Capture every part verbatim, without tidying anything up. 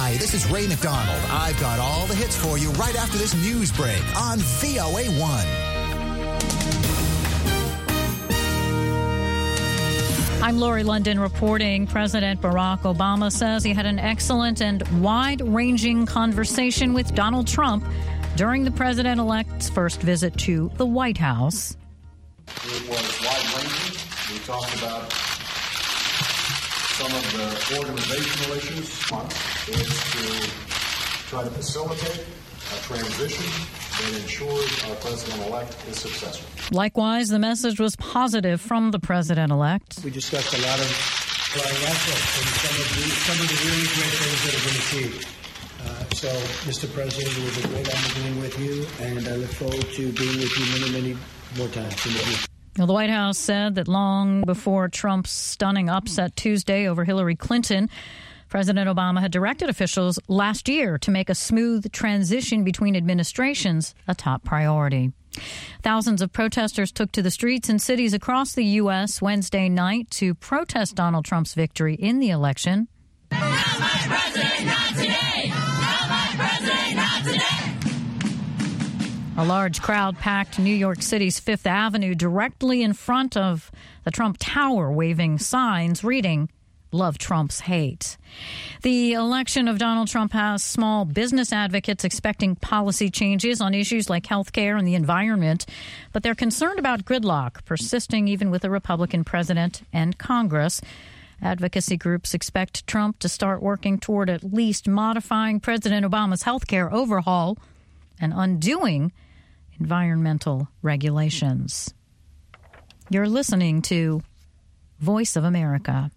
Hi, this is Ray McDonald. I've got all the hits for you right after this news break on V O A one. I'm Lori London reporting. President Barack Obama says he had an excellent and wide-ranging conversation with Donald Trump during the president-elect's first visit to the White House. It was wide-ranging. We talked about some of the organizational issues. One is to try to facilitate a transition that ensures our president-elect is successful. Likewise, the message was positive from the president-elect. We discussed a lot of, a lot of assets and some of the, some of the really great things that have been achieved. Uh, so, Mister President, it was a great honor being with you, and I look forward to being with you many, many more times in the future. Well, the White House said that long before Trump's stunning upset Tuesday over Hillary Clinton, President Obama had directed officials last year to make a smooth transition between administrations a top priority. Thousands of protesters took to the streets in cities across the U S Wednesday night to protest Donald Trump's victory in the election. Not my president, not today! Not my president, not today! A large crowd packed New York City's Fifth Avenue directly in front of the Trump Tower, waving signs reading, "Love Trump's hate." The election of Donald Trump has small business advocates expecting policy changes on issues like health care and the environment, but they're concerned about gridlock persisting even with a Republican president and Congress. Advocacy groups expect Trump to start working toward at least modifying President Obama's health care overhaul and undoing environmental regulations. You're listening to Voice of America.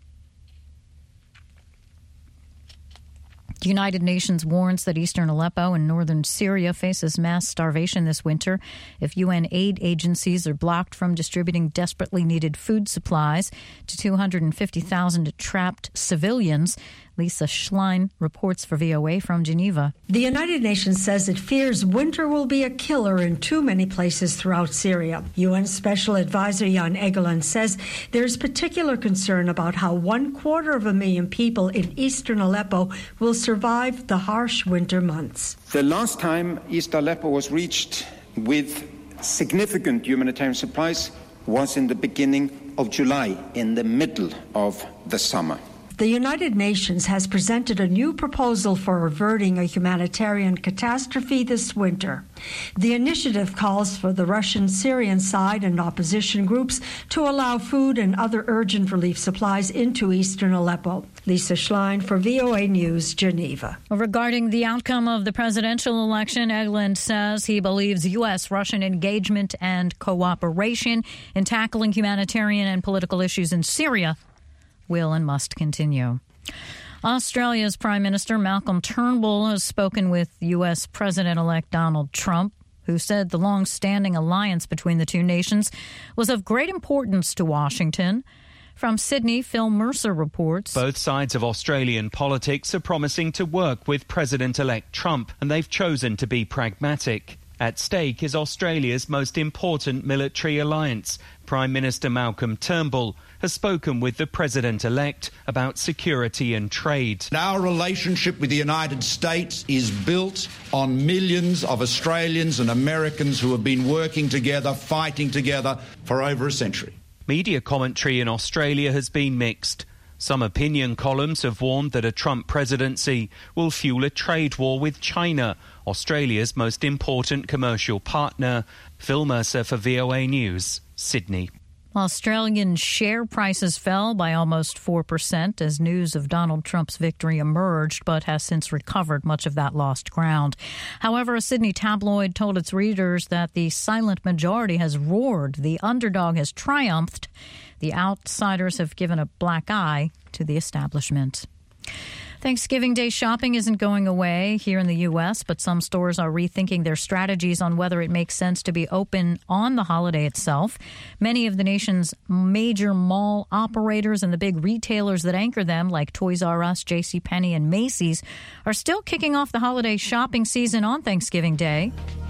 The United Nations warns that eastern Aleppo and northern Syria faces mass starvation this winter if U N aid agencies are blocked from distributing desperately needed food supplies to two hundred fifty thousand trapped civilians. Lisa Schlein reports for V O A from Geneva. The United Nations says it fears winter will be a killer in too many places throughout Syria. U N Special Advisor Jan Egeland says there's particular concern about how one quarter of a million people in eastern Aleppo will survive the harsh winter months. The last time East Aleppo was reached with significant humanitarian supplies was in the beginning of July, in the middle of the summer. The United Nations has presented a new proposal for averting a humanitarian catastrophe this winter. The initiative calls for the Russian-Syrian side and opposition groups to allow food and other urgent relief supplies into eastern Aleppo. Lisa Schlein for V O A News, Geneva. Regarding the outcome of the presidential election, Egeland says he believes U S-Russian engagement and cooperation in tackling humanitarian and political issues in Syria will and must continue. Australia's Prime Minister Malcolm Turnbull has spoken with U S President-elect Donald Trump, who said the long-standing alliance between the two nations was of great importance to Washington. From Sydney, Phil Mercer reports. Both sides of Australian politics are promising to work with President-elect Trump, and they've chosen to be pragmatic. At stake is Australia's most important military alliance. Prime Minister Malcolm Turnbull has spoken with the President-elect about security and trade. Our relationship with the United States is built on millions of Australians and Americans who have been working together, fighting together for over a century. Media commentary in Australia has been mixed. Some opinion columns have warned that a Trump presidency will fuel a trade war with China, Australia's most important commercial partner. Phil Mercer for V O A News, Sydney. Australian share prices fell by almost four percent as news of Donald Trump's victory emerged, but has since recovered much of that lost ground. However, a Sydney tabloid told its readers that the silent majority has roared, the underdog has triumphed, the outsiders have given a black eye to the establishment. Thanksgiving Day shopping isn't going away here in the U S, but some stores are rethinking their strategies on whether it makes sense to be open on the holiday itself. Many of the nation's major mall operators and the big retailers that anchor them, like Toys R Us, JCPenney, and Macy's, are still kicking off the holiday shopping season on Thanksgiving Day.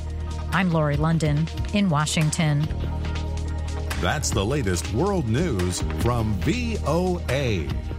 I'm Lori London in Washington. That's the latest world news from V O A.